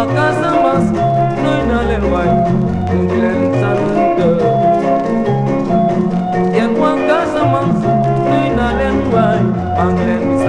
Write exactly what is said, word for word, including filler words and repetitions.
waa Casamance nuy naa leen waay ñu ngi leen sant yéen waa Casamance nuy naa leen waay maa ngi leen